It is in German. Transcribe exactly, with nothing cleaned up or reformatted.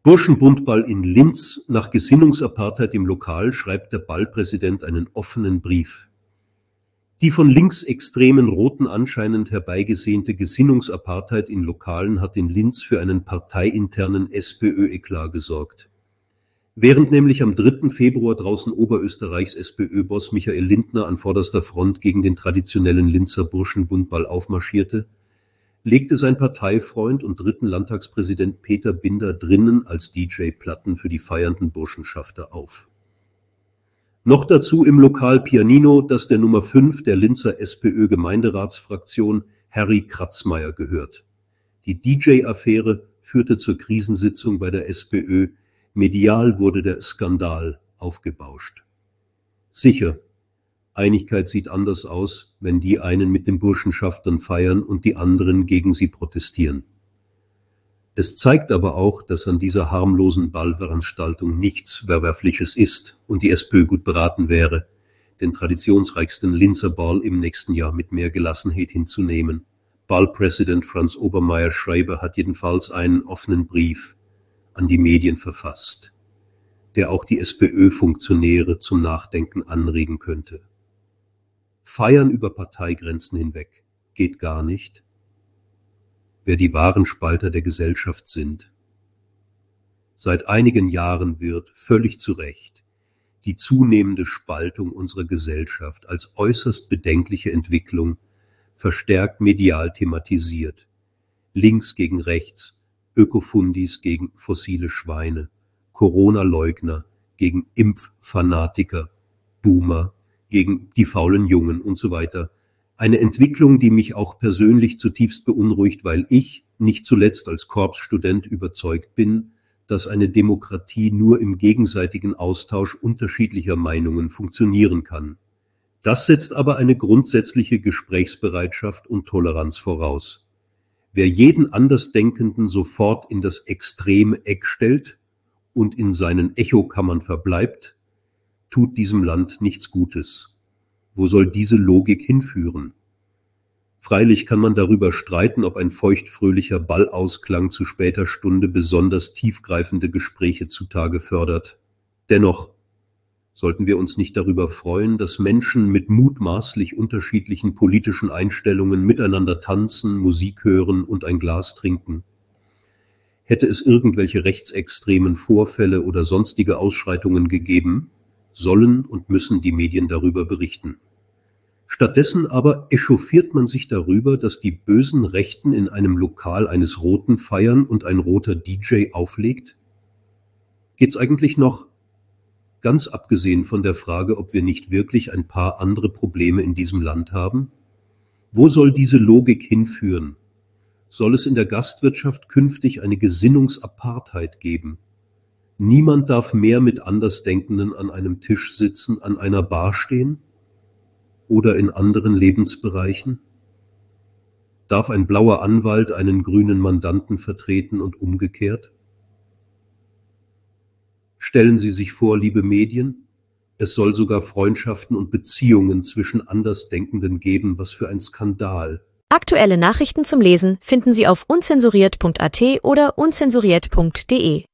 Burschenbundball in Linz. Nach Gesinnungsapartheid im Lokal schreibt der Ballpräsident einen offenen Brief. Die von linksextremen Roten anscheinend herbeigesehnte Gesinnungsapartheid in Lokalen hat in Linz für einen parteiinternen SPÖ-Eklat gesorgt. Während nämlich am dritten Februar draußen Oberösterreichs SPÖ-Boss Michael Lindner an vorderster Front gegen den traditionellen Linzer Burschenbundball aufmarschierte, legte sein Parteifreund und dritten Landtagspräsident Peter Binder drinnen als D J Platten für die feiernden Burschenschafter auf. Noch dazu im Lokal Pianino, das der Nummer fünf der Linzer SPÖ-Gemeinderatsfraktion Harry Kratzmeier gehört. Die D J-Affäre führte zur Krisensitzung bei der SPÖ. Medial wurde der Skandal aufgebauscht. Sicher, Einigkeit sieht anders aus, wenn die einen mit den Burschenschaftern feiern und die anderen gegen sie protestieren. Es zeigt aber auch, dass an dieser harmlosen Ballveranstaltung nichts Verwerfliches ist und die SPÖ gut beraten wäre, den traditionsreichsten Linzer Ball im nächsten Jahr mit mehr Gelassenheit hinzunehmen. Ballpräsident Franz Obermeier-Schreiber hat jedenfalls einen offenen Brief an die Medien verfasst, der auch die SPÖ-Funktionäre zum Nachdenken anregen könnte. Feiern über Parteigrenzen hinweg geht gar nicht, wer die wahren Spalter der Gesellschaft sind. Seit einigen Jahren wird, völlig zu Recht, die zunehmende Spaltung unserer Gesellschaft als äußerst bedenkliche Entwicklung verstärkt medial thematisiert. Links gegen rechts, Ökofundis gegen fossile Schweine, Corona-Leugner gegen Impffanatiker, Boomer gegen die faulen Jungen und so weiter. Eine Entwicklung, die mich auch persönlich zutiefst beunruhigt, weil ich, nicht zuletzt als Korpsstudent, überzeugt bin, dass eine Demokratie nur im gegenseitigen Austausch unterschiedlicher Meinungen funktionieren kann. Das setzt aber eine grundsätzliche Gesprächsbereitschaft und Toleranz voraus. Wer jeden Andersdenkenden sofort in das extreme Eck stellt und in seinen Echokammern verbleibt, tut diesem Land nichts Gutes. Wo soll diese Logik hinführen? Freilich kann man darüber streiten, ob ein feuchtfröhlicher Ballausklang zu später Stunde besonders tiefgreifende Gespräche zutage fördert. Dennoch sollten wir uns nicht darüber freuen, dass Menschen mit mutmaßlich unterschiedlichen politischen Einstellungen miteinander tanzen, Musik hören und ein Glas trinken. Hätte es irgendwelche rechtsextremen Vorfälle oder sonstige Ausschreitungen gegeben, sollen und müssen die Medien darüber berichten. Stattdessen aber echauffiert man sich darüber, dass die bösen Rechten in einem Lokal eines Roten feiern und ein roter D J auflegt? Geht's eigentlich noch? Ganz abgesehen von der Frage, ob wir nicht wirklich ein paar andere Probleme in diesem Land haben? Wo soll diese Logik hinführen? Soll es in der Gastwirtschaft künftig eine Gesinnungsapartheid geben? Niemand darf mehr mit Andersdenkenden an einem Tisch sitzen, an einer Bar stehen oder in anderen Lebensbereichen? Darf ein blauer Anwalt einen grünen Mandanten vertreten und umgekehrt? Stellen Sie sich vor, liebe Medien, es soll sogar Freundschaften und Beziehungen zwischen Andersdenkenden geben. Was für ein Skandal! Aktuelle Nachrichten zum Lesen finden Sie auf unzensuriert punkt at oder unzensuriert punkt de.